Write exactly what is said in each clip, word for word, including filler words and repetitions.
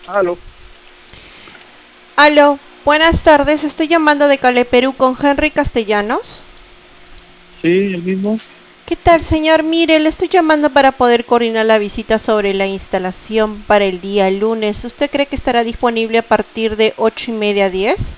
Aló, Aló, buenas tardes, estoy llamando de Cale, Perú con Henry Castellanos. sí, el mismo. ¿Qué tal, señor? Mire, le estoy llamando para poder coordinar la visita sobre la instalación para el día lunes. ¿Usted cree que estará disponible a partir de ocho y media a diez?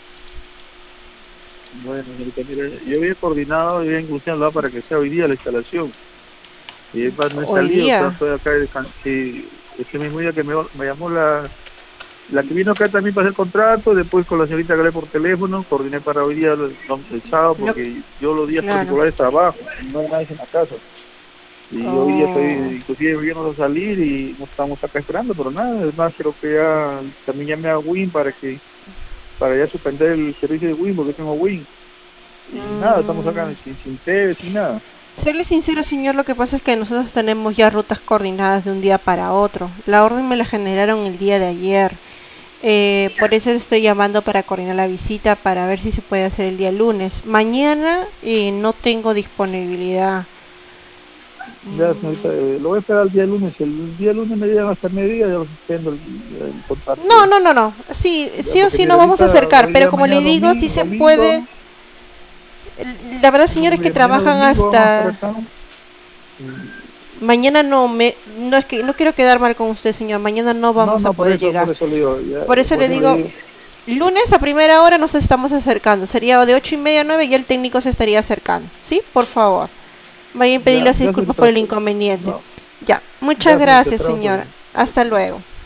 Bueno, señorita, mire, yo había coordinado, yo había inclusive hablado para que sea hoy día la instalación. Y es más, no he Hoy salido, o sea, día. estoy acá, descan- sí, ese mismo día que me, me llamó la, la que vino acá también para hacer contrato, después con la señorita que hablé por teléfono, coordiné para hoy día el, el sábado, Lo, porque yo los días claro. particulares trabajo, no hay nadie en la casa. Y hoy día Oh. estoy, inclusive íbamos a salir y no estamos acá esperando, pero nada, es más, creo que ya también llamé a Win para que, para ya suspender el servicio de Win, porque tengo Win. Y nada, estamos acá Mm. sin, sin T V, sin nada. Serle sincero, señor, lo que pasa es que nosotros tenemos ya rutas coordinadas de un día para otro. La orden me la generaron el día de ayer. Eh, por eso le estoy llamando para coordinar la visita para ver si se puede hacer el día lunes. Mañana eh, no tengo disponibilidad. Ya, señorita, Mm, eh, lo voy a esperar el día lunes. Si el día lunes me llegan hasta mediodía, ya lo suspendo el, el contrato No, ya. no, no, no. Sí, Ya, sí o porque sí mire, no vamos a ahorita, acercar, hoy pero día, como mañana le digo, sí domingo, se puede. domingo, La verdad, señor, porque es que mire, mañana trabajan domingo vamos a estar hasta acá. Mm, mañana. No me, no es que no quiero quedar mal con usted, señor. Mañana no No, vamos a no, por poder eso, por llegar. eso le digo, ya, Por eso por le eso le digo, digo, lunes a primera hora nos estamos acercando. Sería de ocho y media a nueve y el técnico se estaría acercando. ¿Sí? Por favor. Vaya a pedir ya, las ya disculpas por señorita, el inconveniente. no, Ya. Muchas ya señorita, gracias, esperamos señora. el, Hasta luego.